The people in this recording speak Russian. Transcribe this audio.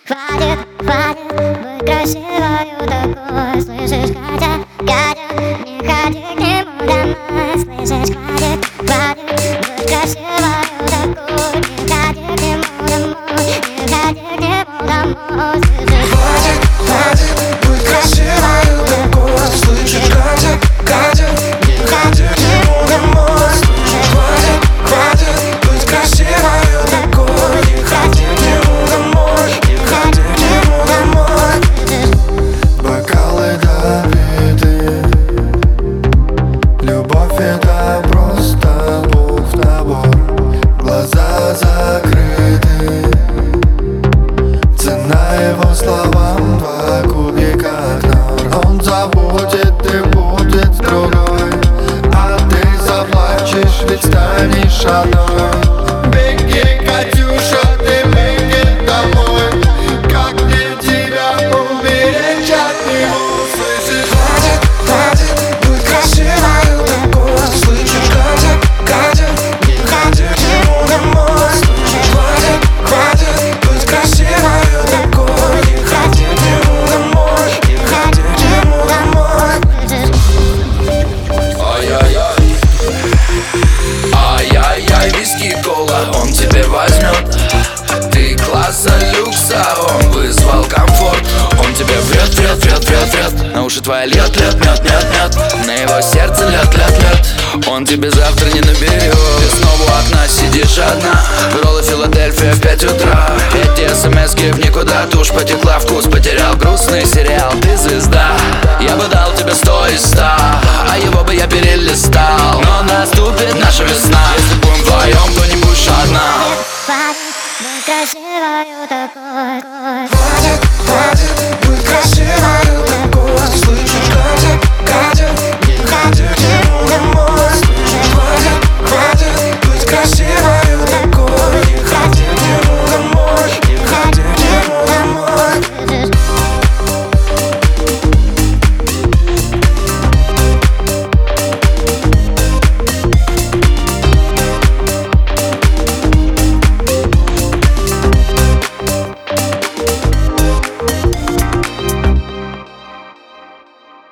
Хватит, хватит быть красивою такой. Слышишь, Катя, Катя, не ходи к нему домой. Слышишь, хватит, хватит быть красивою такой. Не ходи к нему домой, не ходи к нему домой. Слышишь, хватит, хватит быть красивою такой. Слышишь, Катя, Катя, не ходи к нему домой. Слышишь, хватит, хватит быть красивою такой. Не ходи к нему домой, не ходи к нему домой. Бокалы допиты, любовь это просто бух-набор. Глаза закрыты, цена его словам два кубика нор. Он забудет и будет с другой, а ты заплачешь, ведь станешь одной. Беги, Катюша, ты беги домой. Как мне тебя уберечь от него? Слышишь, хватит, хватит быть красивою такой. Слышишь, Катя, Катя, не ходи к нему домой. Слышишь, хватит, хватит быть красивою такой. Не ходи к нему домой, не ходи к нему домой. Ай-яй-яй, ай-яй-яй, виски, кола, он тебе возьмет. Ты класса люкса, он вызвал комфорт. Он тебе врет, врет, врет, врет, врет. На уши твои льет, льет, мед, мед, мед. На его сердце лед, лед, лед. Он тебе завтра не наберет. Ты снова у окна сидишь одна. Роллы Филадельфия в 5 утра. Эти смски в никуда. Тушь потекла, вкус потерял. Грустный сериал, ты звезда. Я бы дал тебе 100 из 100, а его бы я перелистал.